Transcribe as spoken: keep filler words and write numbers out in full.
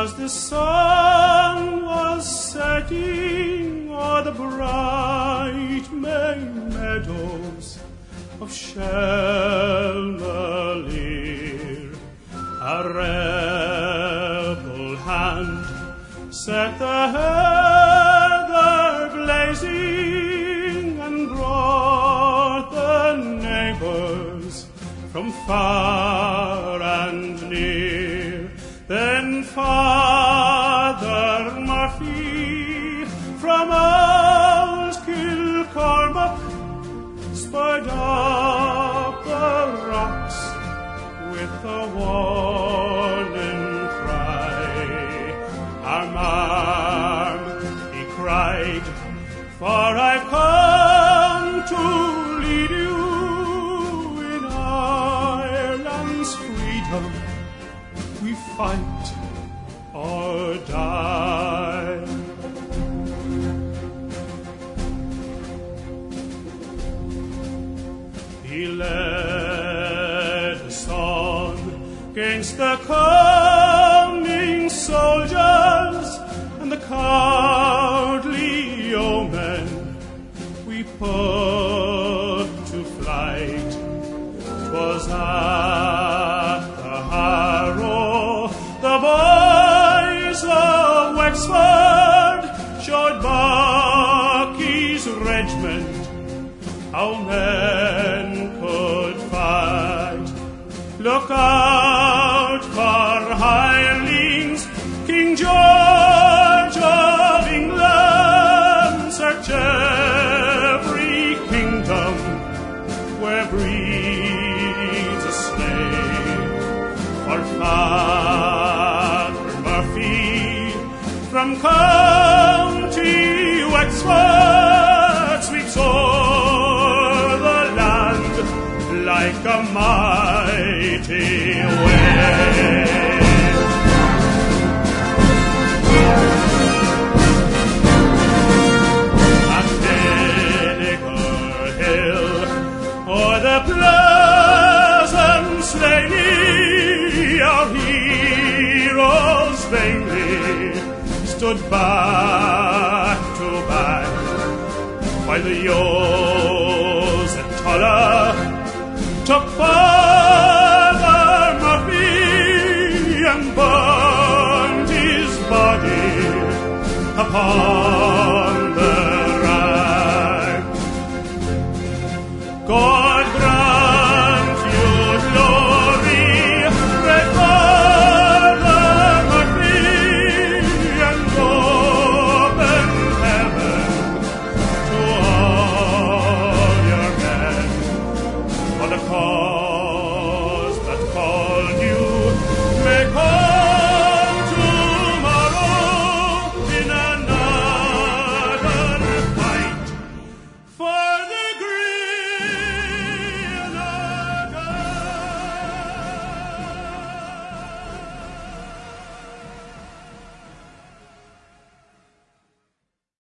as the sun was setting o'er the bright May meadows of Shelmalier, a rebel hand set the heather blazing and brought the neighbors from far and near. Then Father Murphy from old Kilcormac spurred up the rocks with a warning cry. Arm, arm, he cried, for I've come to lead you in Ireland's freedom. We fight or die. He led us on against the coming soldiers and the cowardly yeomen. We put to flight. 'Twas at the Harrow the boys of Wexford showed Bucky's regiment how men could fight. Look out for hirelings, King George of England, search every kingdom where breeds a slave. For Father Murphy from County Wexford sweeps o'er the land like a mighty wave. At Vinegar Hill, o'er the pleasant slaney, our heroes vainly stood back to back, while the Yos at Tulla took Father Murphy and burned his body upon the rack. God grant you glory, great Father Murphy, and open heaven to all your men. For the cause